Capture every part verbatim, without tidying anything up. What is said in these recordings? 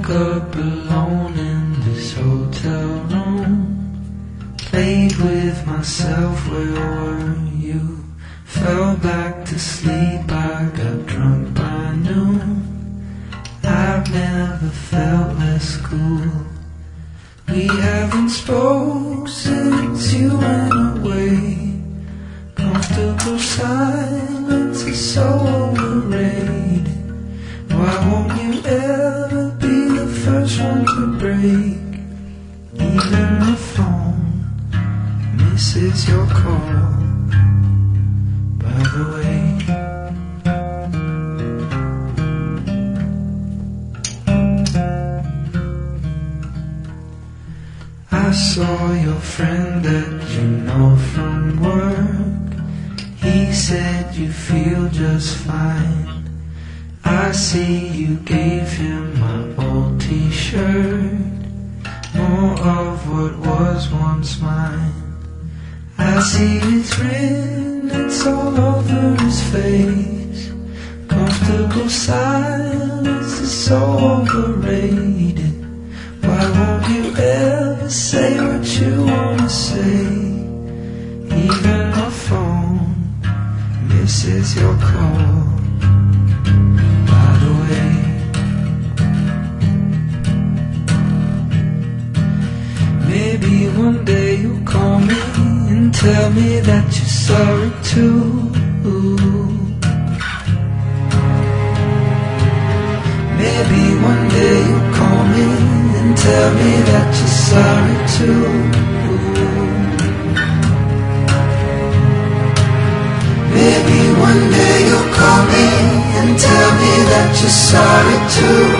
Woke up alone in this hotel room, played with myself, where were you? Fell back to sleep, I got drunk by noon. I've never felt less cool. We haven't spoke since you went away. Comfortable silence is so overrated. Why won't you ever be the first one to break? Even the phone misses your call. By the way, I saw your friend that you know from work. He said you feel just fine. I see you gave him my old t-shirt, more of what was once mine. I see it's written, it's all over his face. Comfortable silence is so overrated. Why won't you ever say what you wanna say? Even my phone misses your call. By the way, maybe one day you'll call me and tell me that you're sorry too. Maybe one day you'll call me and tell me that you're sorry too. Maybe one day you'll call me and tell me that you're sorry too.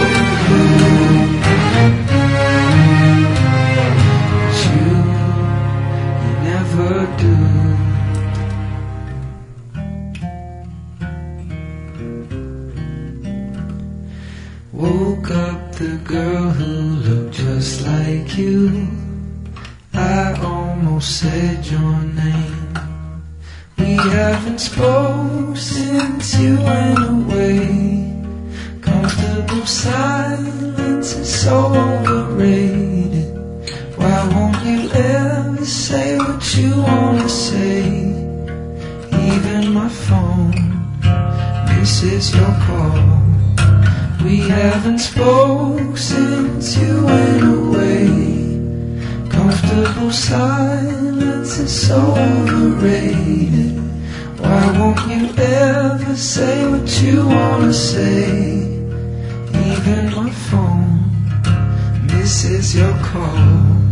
But you, you never do. Woke up the girl who looked just like you. I almost said your name. We haven't spoke since you went away. Comfortable silence is so overrated. Why won't you ever say what you wanna say? Even my phone misses your call. We haven't spoke since you went away. Comfortable silence is so overrated. Why won't you ever say what you wanna say? Even my phone misses your call.